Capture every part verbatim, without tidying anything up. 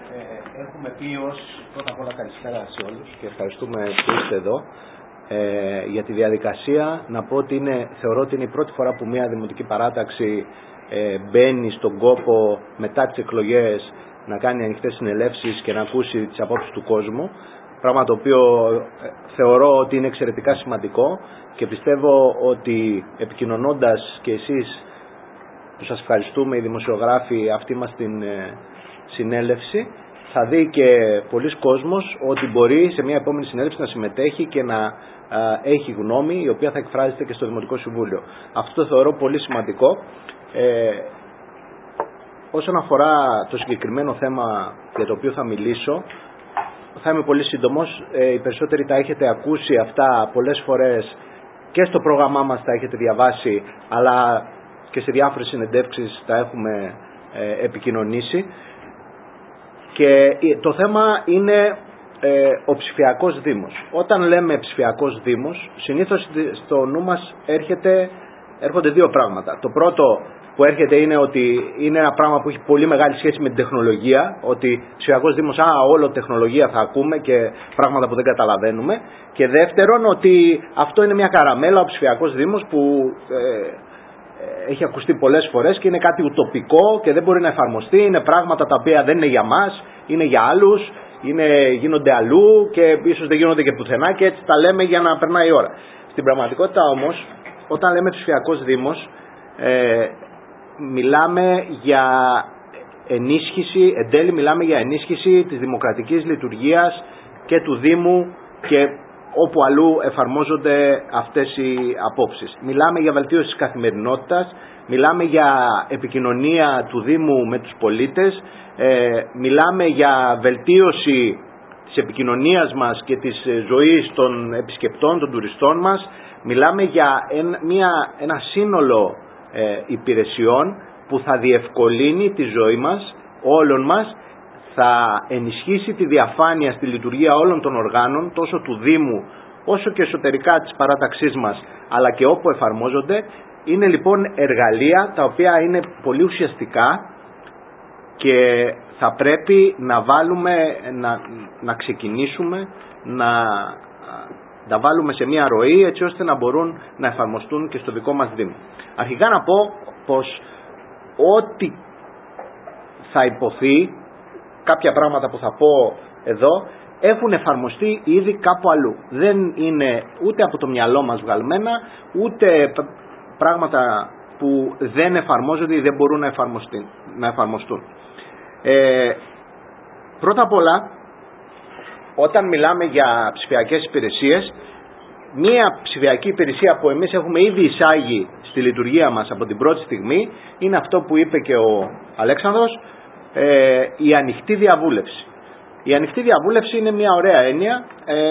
Ε, έχουμε πει ως πρώτα απ' όλα καλησπέρα σε όλους και ευχαριστούμε που είστε εδώ. Ε, για τη διαδικασία να πω ότι είναι, θεωρώ ότι είναι η πρώτη φορά που μια δημοτική παράταξη ε, μπαίνει στον κόπο μετά τις εκλογές να κάνει ανοιχτές συνελεύσεις και να ακούσει τις απόψεις του κόσμου, πράγμα το οποίο ε, θεωρώ ότι είναι εξαιρετικά σημαντικό και πιστεύω ότι επικοινωνώντας και εσείς που σας ευχαριστούμε οι δημοσιογράφοι αυτή μας την ε, συνέλευση, θα δει και πολλοί κόσμος ότι μπορεί σε μια επόμενη συνέλευση να συμμετέχει και να α, έχει γνώμη η οποία θα εκφράζεται και στο Δημοτικό Συμβούλιο. Αυτό το θεωρώ πολύ σημαντικό. Ε, όσον αφορά το συγκεκριμένο θέμα για το οποίο θα μιλήσω, θα είμαι πολύ σύντομος. Ε, οι περισσότεροι τα έχετε ακούσει αυτά πολλές φορές και στο πρόγραμμά μας τα έχετε διαβάσει, αλλά και σε διάφορες συνεντεύξεις τα έχουμε ε, επικοινωνήσει. Και το θέμα είναι ε, ο ψηφιακός Δήμος. Όταν λέμε ψηφιακός Δήμος, συνήθως στο νου μας έρχεται, έρχονται δύο πράγματα. Το πρώτο που έρχεται είναι ότι είναι ένα πράγμα που έχει πολύ μεγάλη σχέση με την τεχνολογία, ότι ψηφιακός Δήμος, α, όλο τεχνολογία θα ακούμε και πράγματα που δεν καταλαβαίνουμε. Και δεύτερον, ότι αυτό είναι μια καραμέλα, ο ψηφιακός Δήμος, που ε, έχει ακουστεί πολλές φορές και είναι κάτι ουτοπικό και δεν μπορεί να εφαρμοστεί, είναι πράγματα τα οποία δεν είναι για μας, είναι για άλλους, είναι, γίνονται αλλού και ίσως δεν γίνονται και πουθενά και έτσι τα λέμε για να περνάει η ώρα. Στην πραγματικότητα όμως, όταν λέμε ψηφιακός Δήμος, ε, μιλάμε για ενίσχυση, εν τέλει μιλάμε για ενίσχυση της δημοκρατικής λειτουργίας και του Δήμου και όπου αλλού εφαρμόζονται αυτές οι απόψεις. Μιλάμε για βελτίωση της καθημερινότητας, μιλάμε για επικοινωνία του Δήμου με τους πολίτες, ε, μιλάμε για βελτίωση της επικοινωνίας μας και της ζωής των επισκεπτών, των τουριστών μας, μιλάμε για ένα, μια, ένα σύνολο ε, υπηρεσιών που θα διευκολύνει τη ζωή μας, όλων μας, θα ενισχύσει τη διαφάνεια στη λειτουργία όλων των οργάνων, τόσο του Δήμου όσο και εσωτερικά της παράταξής μας, αλλά και όπου εφαρμόζονται. Είναι λοιπόν εργαλεία τα οποία είναι πολύ ουσιαστικά και θα πρέπει να βάλουμε, να, να ξεκινήσουμε, να τα βάλουμε σε μια ροή έτσι ώστε να μπορούν να εφαρμοστούν και στο δικό μας Δήμο. Αρχικά να πω πως ό,τι θα υποθεί, κάποια πράγματα που θα πω εδώ, έχουν εφαρμοστεί ήδη κάπου αλλού. Δεν είναι ούτε από το μυαλό μας βγαλμένα, ούτε πράγματα που δεν εφαρμόζονται ή δεν μπορούν να, να εφαρμοστούν. Ε, πρώτα απ' όλα, όταν μιλάμε για ψηφιακές υπηρεσίες, μία ψηφιακή υπηρεσία που εμείς έχουμε ήδη εισάγει στη λειτουργία μας από την πρώτη στιγμή, είναι αυτό που είπε και ο Αλέξανδρος, Ε, η ανοιχτή διαβούλευση. Η ανοιχτή διαβούλευση είναι μια ωραία έννοια ε,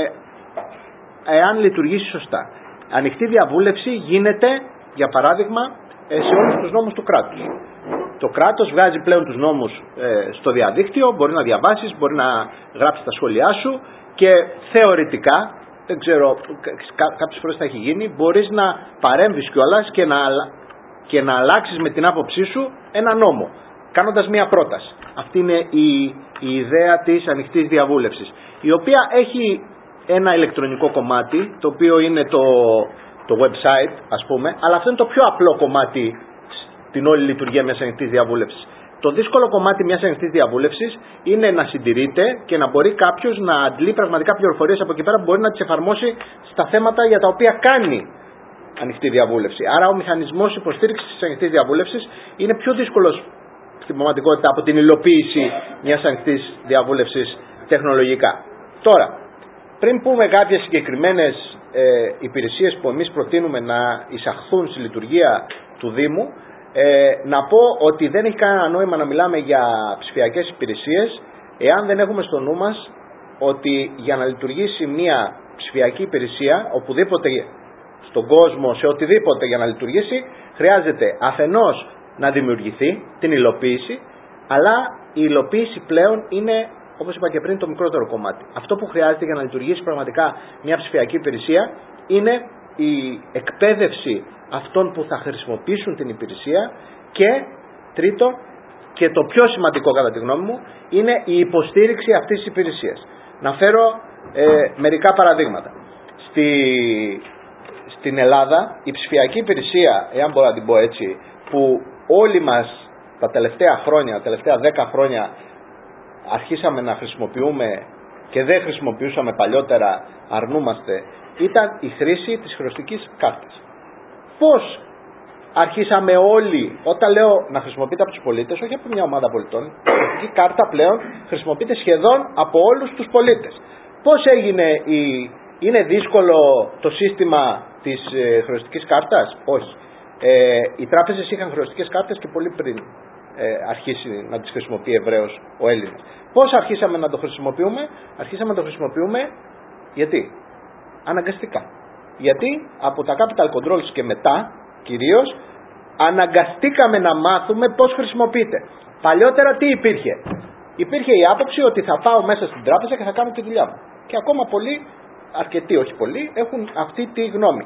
εάν λειτουργήσει σωστά. Ανοιχτή διαβούλευση γίνεται, για παράδειγμα, ε, σε όλους τους νόμους του κράτους. Το κράτος βγάζει πλέον τους νόμους ε, στο διαδίκτυο, μπορεί να διαβάσεις, μπορεί να γράψεις τα σχόλιά σου και θεωρητικά, δεν ξέρω, κά, κάποιες φορές θα έχει γίνει, μπορείς να παρέμβεις κιόλας και να, και να αλλάξεις με την άποψή σου ένα νόμο, κάνοντας μία πρόταση. Αυτή είναι η, η ιδέα της ανοιχτής διαβούλευσης, η οποία έχει ένα ηλεκτρονικό κομμάτι, το οποίο είναι το, το website, ας πούμε, αλλά αυτό είναι το πιο απλό κομμάτι στην όλη λειτουργία μιας ανοιχτής διαβούλευσης. Το δύσκολο κομμάτι μιας ανοιχτής διαβούλευσης είναι να συντηρείται και να μπορεί κάποιος να αντλεί πραγματικά πληροφορίες από εκεί πέρα που μπορεί να τις εφαρμόσει στα θέματα για τα οποία κάνει ανοιχτή διαβούλευση. Άρα ο μηχανισμός υποστήριξης της ανοιχτής διαβούλευσης είναι πιο δύσκολος στην πραγματικότητα από την υλοποίηση μιας ανοιχτής διαβούλευσης τεχνολογικά. Τώρα, πριν πούμε κάποιες συγκεκριμένες ε, υπηρεσίες που εμείς προτείνουμε να εισαχθούν στη λειτουργία του Δήμου, ε, να πω ότι δεν έχει κανένα νόημα να μιλάμε για ψηφιακές υπηρεσίες εάν δεν έχουμε στο νου μας ότι για να λειτουργήσει μια ψηφιακή υπηρεσία οπουδήποτε στον κόσμο, σε οτιδήποτε για να λειτουργήσει, χρειάζεται αφενός να δημιουργηθεί την υλοποίηση, αλλά η υλοποίηση πλέον είναι, όπως είπα και πριν, το μικρότερο κομμάτι. Αυτό που χρειάζεται για να λειτουργήσει πραγματικά μια ψηφιακή υπηρεσία είναι η εκπαίδευση αυτών που θα χρησιμοποιήσουν την υπηρεσία και τρίτο, και το πιο σημαντικό κατά τη γνώμη μου είναι η υποστήριξη αυτής της υπηρεσίας. Να φέρω ε, μερικά παραδείγματα. Στη, στην Ελλάδα η ψηφιακή υπηρεσία, εάν μπορώ να την πω έτσι, που όλοι μας τα τελευταία χρόνια, τα τελευταία δέκα χρόνια αρχίσαμε να χρησιμοποιούμε και δεν χρησιμοποιούσαμε παλιότερα, αρνούμαστε, ήταν η χρήση της χρεωστικής κάρτας. Πώς αρχίσαμε όλοι, όταν λέω να χρησιμοποιείται από τους πολίτες, όχι από μια ομάδα πολιτών, η χρεωστική κάρτα πλέον χρησιμοποιείται σχεδόν από όλους τους πολίτες. Πώς έγινε η... Είναι δύσκολο το σύστημα της ε, χρεωστικής κάρτας? Όχι. Ε, οι τράπεζες είχαν χρεωστικές κάρτες και πολύ πριν ε, αρχίσει να τις χρησιμοποιεί ευρέως ο Έλληνας. Πώς αρχίσαμε να το χρησιμοποιούμε? Αρχίσαμε να το χρησιμοποιούμε γιατί? Αναγκαστικά. Γιατί από τα capital controls και μετά κυρίως αναγκαστήκαμε να μάθουμε πώς χρησιμοποιείται. Παλιότερα τι υπήρχε? Υπήρχε η άποψη ότι θα πάω μέσα στην τράπεζα και θα κάνω τη δουλειά μου. Και ακόμα πολλοί, αρκετοί όχι πολλοί, έχουν αυτή τη γνώμη.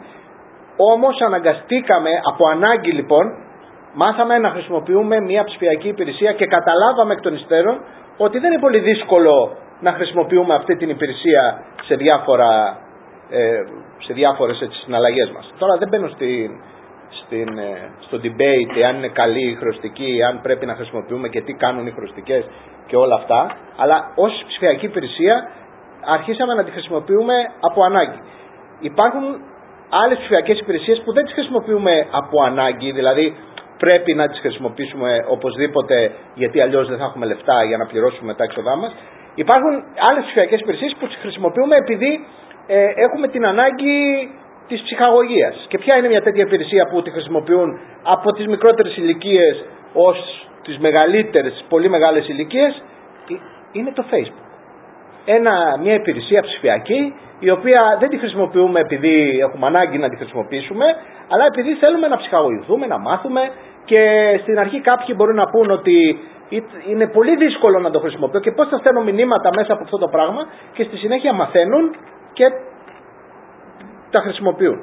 Όμως αναγκαστήκαμε, από ανάγκη λοιπόν, μάθαμε να χρησιμοποιούμε μια ψηφιακή υπηρεσία και καταλάβαμε εκ των υστέρων ότι δεν είναι πολύ δύσκολο να χρησιμοποιούμε αυτή την υπηρεσία σε, διάφορα, ε, σε διάφορες έτσι, συναλλαγές μας. Τώρα δεν μπαίνω στην, στην, ε, στο debate αν είναι καλή η χρεωστική, αν πρέπει να χρησιμοποιούμε και τι κάνουν οι χρεωστικές και όλα αυτά, αλλά ως ψηφιακή υπηρεσία αρχίσαμε να τη χρησιμοποιούμε από ανάγκη. Υπάρχουν άλλες ψηφιακές υπηρεσίες που δεν τις χρησιμοποιούμε από ανάγκη, δηλαδή πρέπει να τις χρησιμοποιήσουμε οπωσδήποτε γιατί αλλιώς δεν θα έχουμε λεφτά για να πληρώσουμε τα έξοδά μας. Υπάρχουν άλλες ψηφιακές υπηρεσίες που τις χρησιμοποιούμε επειδή ε, έχουμε την ανάγκη της ψυχαγωγίας. Και ποια είναι μια τέτοια υπηρεσία που τη χρησιμοποιούν από τις μικρότερες ηλικίες ως τις μεγαλύτερες, τις πολύ μεγάλες ηλικίες? Είναι το Facebook. Ένα, μια υπηρεσία ψηφιακή η οποία δεν τη χρησιμοποιούμε επειδή έχουμε ανάγκη να τη χρησιμοποιήσουμε, αλλά επειδή θέλουμε να ψυχαγωγηθούμε, να μάθουμε, και στην αρχή κάποιοι μπορούν να πούν ότι είναι πολύ δύσκολο να το χρησιμοποιώ και πώς θα στέλνω μηνύματα μέσα από αυτό το πράγμα, και στη συνέχεια μαθαίνουν και τα χρησιμοποιούν.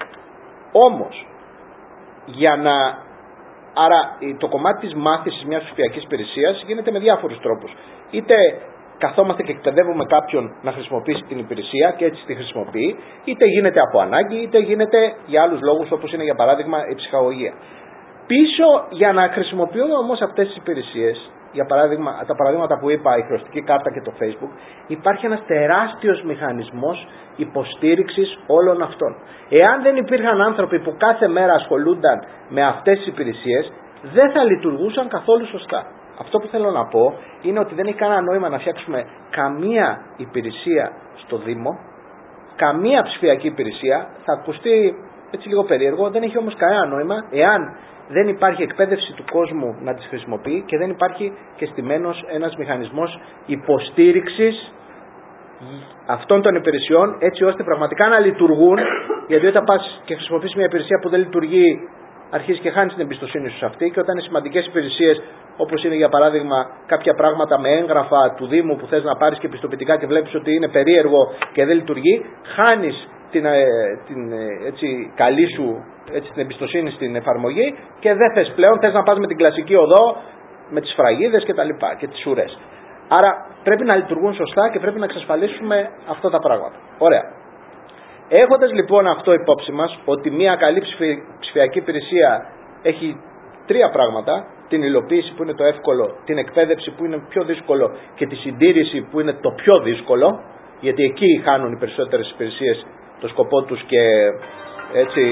Όμως, για να... άρα το κομμάτι της μάθησης μιας ψηφιακής υπηρεσίας γίνεται με διάφορους τρόπους. Είτε καθόμαστε και εκπαιδεύουμε κάποιον να χρησιμοποιήσει την υπηρεσία και έτσι τη χρησιμοποιεί, είτε γίνεται από ανάγκη, είτε γίνεται για άλλους λόγους, όπως είναι για παράδειγμα η ψυχαγωγία. Πίσω για να χρησιμοποιούμε όμως αυτές τις υπηρεσίες, για παράδειγμα, τα παραδείγματα που είπα, η χρεωστική κάρτα και το Facebook, υπάρχει ένας τεράστιος μηχανισμός υποστήριξης όλων αυτών. Εάν δεν υπήρχαν άνθρωποι που κάθε μέρα ασχολούνταν με αυτές τις υπηρεσίες, δεν θα λειτουργούσαν καθόλου σωστά. Αυτό που θέλω να πω είναι ότι δεν έχει κανένα νόημα να φτιάξουμε καμία υπηρεσία στο Δήμο, καμία ψηφιακή υπηρεσία, θα ακουστεί έτσι λίγο περίεργο, δεν έχει όμως κανένα νόημα εάν δεν υπάρχει εκπαίδευση του κόσμου να τις χρησιμοποιεί και δεν υπάρχει και στημένος ένας μηχανισμός υποστήριξης αυτών των υπηρεσιών, έτσι ώστε πραγματικά να λειτουργούν. Γιατί όταν πας και χρησιμοποιείς μια υπηρεσία που δεν λειτουργεί, αρχίζεις και χάνεις την εμπιστοσύνη σου σε αυτή, και όταν είναι σημαντικές υπηρεσίες, όπως είναι για παράδειγμα κάποια πράγματα με έγγραφα του Δήμου που θες να πάρεις και πιστοποιητικά και βλέπεις ότι είναι περίεργο και δεν λειτουργεί, χάνεις την, την έτσι, καλή σου έτσι, την εμπιστοσύνη στην εφαρμογή και δεν θες πλέον, θες να πας με την κλασική οδό, με τις φραγίδες και τα λοιπά και τις ουρές. Άρα πρέπει να λειτουργούν σωστά και πρέπει να εξασφαλίσουμε αυτά τα πράγματα. Ωραία. Έχοντας λοιπόν αυτό υπόψη μας, ότι μια καλή ψηφιακή υπηρεσία έχει τρία πράγματα: την υλοποίηση που είναι το εύκολο, την εκπαίδευση που είναι πιο δύσκολο και τη συντήρηση που είναι το πιο δύσκολο, γιατί εκεί χάνουν οι περισσότερες υπηρεσίες το σκοπό τους και έτσι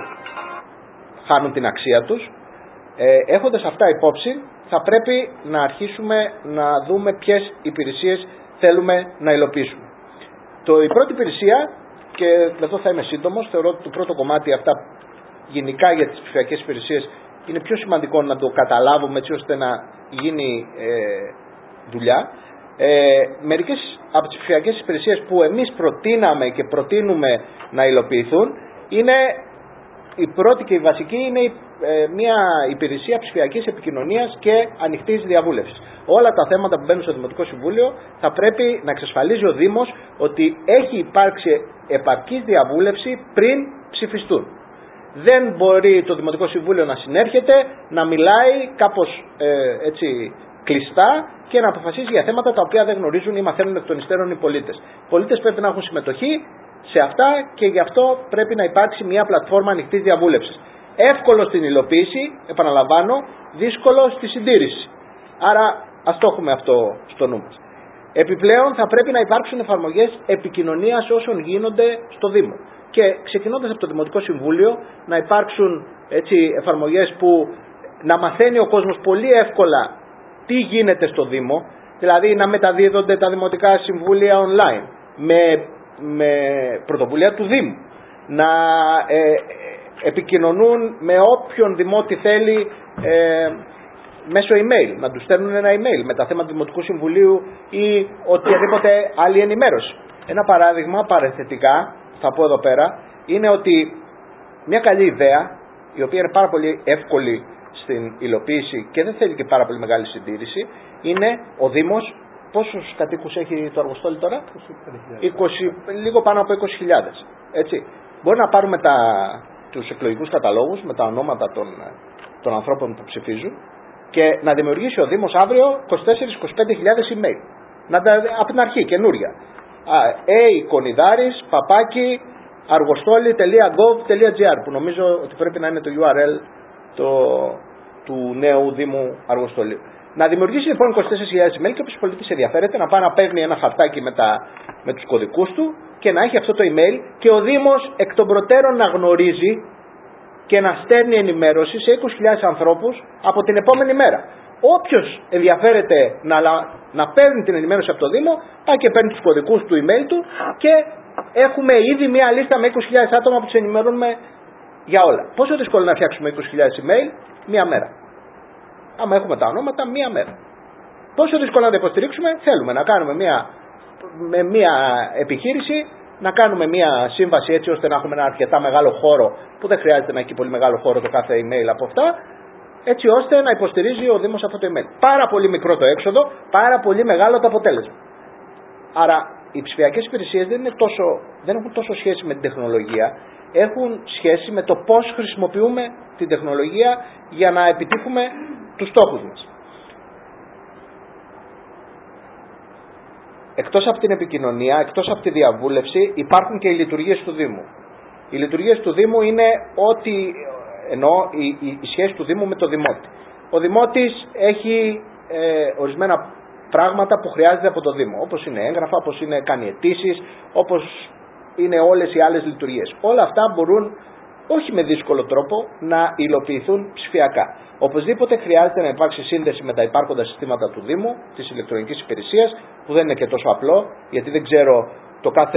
χάνουν την αξία τους. Ε, έχοντας αυτά υπόψη, θα πρέπει να αρχίσουμε να δούμε ποιες υπηρεσίες θέλουμε να υλοποιήσουμε. Το, η πρώτη υπηρεσία, και εδώ θα είμαι σύντομος, θεωρώ ότι το πρώτο κομμάτι αυτά γενικά για τις ψηφιακές υπηρεσίες είναι πιο σημαντικό να το καταλάβουμε έτσι ώστε να γίνει ε, δουλειά. Ε, μερικές από τις ψηφιακές υπηρεσίες που εμείς προτείναμε και προτείνουμε να υλοποιηθούν είναι, η πρώτη και η βασική είναι ε, μια υπηρεσία ψηφιακής επικοινωνίας και ανοιχτής διαβούλευσης. Όλα τα θέματα που μπαίνουν στο Δημοτικό Συμβούλιο θα πρέπει να εξασφαλίζει ο Δήμος ότι έχει υπάρξει επαρκής διαβούλευση πριν ψηφιστούν. δεν μπορεί το Δημοτικό Συμβούλιο να συνέρχεται, να μιλάει κάπως ε, έτσι κλειστά και να αποφασίζει για θέματα τα οποία δεν γνωρίζουν ή μαθαίνουν εκ των υστέρων οι πολίτες. Οι πολίτες πρέπει να έχουν συμμετοχή σε αυτά και γι' αυτό πρέπει να υπάρξει μια πλατφόρμα ανοιχτής διαβούλευσης. Εύκολο στην υλοποίηση, επαναλαμβάνω, δύσκολο στη συντήρηση. Άρα ας το έχουμε αυτό στο νου μας. Επιπλέον θα πρέπει να υπάρξουν εφαρμογές επικοινωνίας όσων γίνονται στο Δήμο. Και ξεκινώντας από το Δημοτικό Συμβούλιο να υπάρξουν έτσι, εφαρμογές που να μαθαίνει ο κόσμος πολύ εύκολα τι γίνεται στο Δήμο, δηλαδή να μεταδίδονται τα Δημοτικά Συμβούλια online με, με πρωτοβουλία του Δήμου, να ε, επικοινωνούν με όποιον δημότη θέλει ε, μέσω email, να τους στέλνουν ένα email με τα θέματα του Δημοτικού Συμβουλίου ή οτιδήποτε άλλη ενημέρωση. Ένα παράδειγμα παρενθετικά, θα πω εδώ πέρα, είναι ότι μια καλή ιδέα, η οποία είναι πάρα πολύ εύκολη στην υλοποίηση και δεν θέλει και πάρα πολύ μεγάλη συντήρηση, είναι ο Δήμος. Πόσους κατοίκους έχει το Αργοστόλι τώρα? είκοσι, λίγο πάνω από είκοσι χιλιάδες. Έτσι. Μπορεί να πάρουμε τα, τους εκλογικούς καταλόγους με τα ονόματα των, των ανθρώπων που ψηφίζουν και να δημιουργήσει ο Δήμος αύριο είκοσι τέσσερις με είκοσι πέντε χιλιάδες email. Να τα, από την αρχή, καινούρια. A. Κονιδάρης, παπάκι, αργοστόλι τελεία γκοβ τελεία τζι άρ, που νομίζω ότι πρέπει να είναι το γιου αρ ελ το, του νέου Δήμου Αργοστολίου. Να δημιουργήσει λοιπόν είκοσι τέσσερις χιλιάδες email και όποιος πολίτης ενδιαφέρεται να πάει να παίρνει ένα χαρτάκι με, τα, με τους κωδικούς του και να έχει αυτό το email και ο Δήμος εκ των προτέρων να γνωρίζει και να στέλνει ενημέρωση σε είκοσι χιλιάδες ανθρώπους από την επόμενη μέρα. Όποιος ενδιαφέρεται να, να παίρνει την ενημέρωση από το Δήμο, πάει και παίρνει τους κωδικούς του email του και έχουμε ήδη μια λίστα με είκοσι χιλιάδες άτομα που τους ενημερώνουμε για όλα. Πόσο δύσκολο είναι να φτιάξουμε είκοσι χιλιάδες email? Μία μέρα. Άμα έχουμε τα ονόματα, μία μέρα. Πόσο δύσκολο να τα υποστηρίξουμε? Θέλουμε να κάνουμε μια, με μια επιχείρηση, να κάνουμε μια σύμβαση έτσι ώστε να έχουμε ένα αρκετά μεγάλο χώρο, που δεν χρειάζεται να έχει πολύ μεγάλο χώρο το κάθε email από αυτά, έτσι ώστε να υποστηρίζει ο Δήμος αυτό το email. Πάρα πολύ μικρό το έξοδο, πάρα πολύ μεγάλο το αποτέλεσμα. Άρα οι ψηφιακές υπηρεσίες δεν, είναι τόσο, δεν έχουν τόσο σχέση με την τεχνολογία, έχουν σχέση με το πώς χρησιμοποιούμε την τεχνολογία για να επιτύχουμε τους στόχους μας. Εκτός από την επικοινωνία, εκτός από τη διαβούλευση, υπάρχουν και οι λειτουργίες του Δήμου. Οι λειτουργίες του Δήμου είναι ότι, εννοώ, η, η, η σχέση του Δήμου με το Δημότη. Ο Δημότης έχει ε, ορισμένα πράγματα που χρειάζεται από το Δήμο, όπως είναι έγγραφα, όπως είναι κάνει αιτήσεις, όπως είναι όλες οι άλλες λειτουργίες. Όλα αυτά μπορούν, όχι με δύσκολο τρόπο, να υλοποιηθούν ψηφιακά. Οπωσδήποτε χρειάζεται να υπάρξει σύνδεση με τα υπάρχοντα συστήματα του Δήμου, της ηλεκτρονικής υπηρεσίας, που δεν είναι και τόσο απλό, γιατί δεν ξέρω το κάθε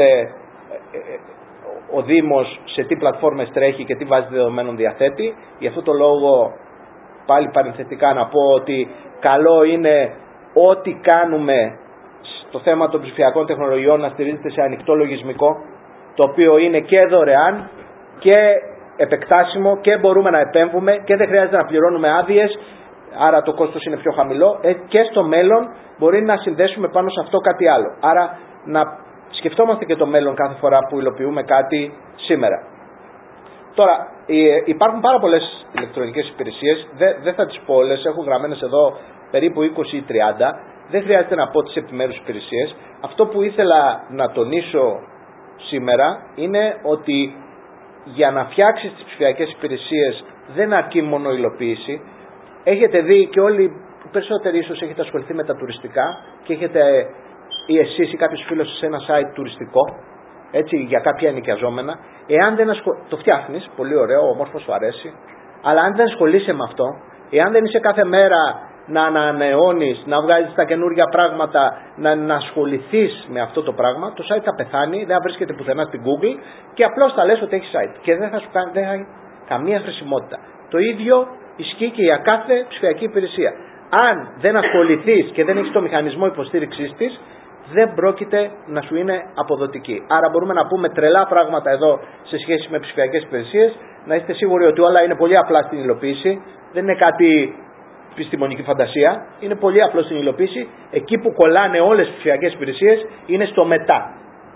ο Δήμος σε τι πλατφόρμες τρέχει και τι βάση δεδομένων διαθέτει. Γι' αυτό το λόγο, πάλι παρενθετικά να πω ότι καλό είναι ό,τι κάνουμε στο θέμα των ψηφιακών τεχνολογιών να στηρίζεται σε ανοιχτό λογισμικό, το οποίο είναι και δωρεάν και επεκτάσιμο και μπορούμε να επέμβουμε και δεν χρειάζεται να πληρώνουμε άδειες, άρα το κόστος είναι πιο χαμηλό, και στο μέλλον μπορεί να συνδέσουμε πάνω σε αυτό κάτι άλλο. Άρα να σκεφτόμαστε και το μέλλον κάθε φορά που υλοποιούμε κάτι σήμερα. Τώρα, υπάρχουν πάρα πολλές ηλεκτρονικές υπηρεσίες, δεν, δεν θα τις πω όλες, έχω γραμμένες εδώ περίπου είκοσι ή τριάντα, δεν χρειάζεται να πω τις επιμέρους υπηρεσίες. Αυτό που ήθελα να τονίσω σήμερα είναι ότι για να φτιάξεις τις ψηφιακές υπηρεσίες δεν αρκεί μόνο υλοποίηση. Έχετε δει και όλοι, οι περισσότεροι ίσως έχετε ασχοληθεί με τα τουριστικά και έχετε ή εσείς ή κάποιος φίλος σε ένα site τουριστικό, έτσι, για κάποια ενοικιαζόμενα. Εάν δεν ασχολ... το φτιάχνεις, πολύ ωραίο, όμορφο, σου αρέσει, αλλά αν δεν ασχολείσαι με αυτό, εάν δεν είσαι κάθε μέρα να ανανεώνεις, να βγάζεις τα καινούργια πράγματα, να, να ασχοληθείς με αυτό το πράγμα, το site θα πεθάνει, δεν θα βρίσκεται πουθενά στην Google και απλώς θα λες ότι έχει site και δεν θα σου κάνει, δεν θα έχει καμία χρησιμότητα. Το ίδιο ισχύει και για κάθε ψηφιακή υπηρεσία. Αν δεν ασχοληθείς και δεν έχεις το μηχανισμό υποστήριξής της, δεν πρόκειται να σου είναι αποδοτική. Άρα μπορούμε να πούμε τρελά πράγματα εδώ σε σχέση με ψηφιακές υπηρεσίες, να είστε σίγουροι ότι όλα είναι πολύ απλά στην υλοποίηση, δεν είναι κάτι επιστημονική φαντασία, είναι πολύ απλό στην υλοποίηση. Εκεί που κολλάνε όλες τις ψηφιακές υπηρεσίες είναι στο μετά.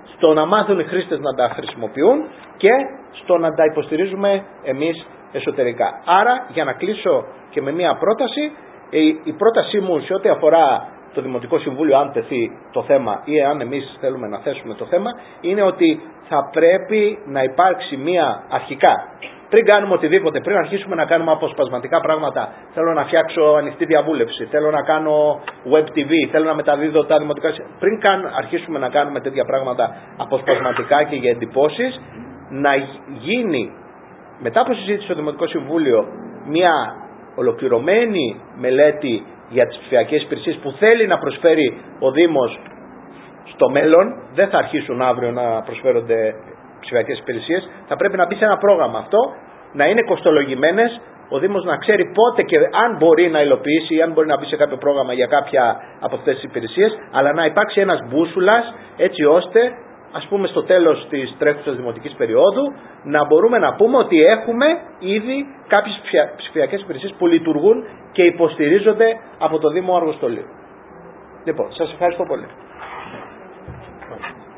στο να μάθουν οι χρήστες να τα χρησιμοποιούν και στο να τα υποστηρίζουμε εμείς εσωτερικά. Άρα, για να κλείσω και με μία πρόταση, η πρότασή μου σε ό,τι αφορά το Δημοτικό Συμβούλιο, αν τεθεί το θέμα ή αν εμείς θέλουμε να θέσουμε το θέμα, είναι ότι θα πρέπει να υπάρξει μία αρχικά, πριν κάνουμε οτιδήποτε, πριν αρχίσουμε να κάνουμε αποσπασματικά πράγματα, θέλω να φτιάξω ανοιχτή διαβούλευση, θέλω να κάνω web τι βι, θέλω να μεταδίδω τα δημοτικά, πριν καν αρχίσουμε να κάνουμε τέτοια πράγματα αποσπασματικά και για εντυπώσεις, να γίνει μετά από συζήτηση στο Δημοτικό Συμβούλιο μία ολοκληρωμένη μελέτη για τις ψηφιακές υπηρεσίες που θέλει να προσφέρει ο Δήμος στο μέλλον. Δεν θα αρχίσουν αύριο να προσφέρονται ψηφιακές υπηρεσίες. Θα πρέπει να μπει σε ένα πρόγραμμα αυτό, να είναι κοστολογημένες, ο Δήμος να ξέρει πότε και αν μπορεί να υλοποιήσει ή αν μπορεί να μπει σε κάποιο πρόγραμμα για κάποια από αυτές τις υπηρεσίες, αλλά να υπάρξει ένας μπούσουλας έτσι ώστε, ας πούμε, στο τέλος της τρέχουσας δημοτικής περίοδου να μπορούμε να πούμε ότι έχουμε ήδη κάποιες ψηφιακές υπηρεσίες που λειτουργούν και υποστηρίζονται από το Δήμο Αργοστολίου. Λοιπόν, σας ευχαριστώ πολύ.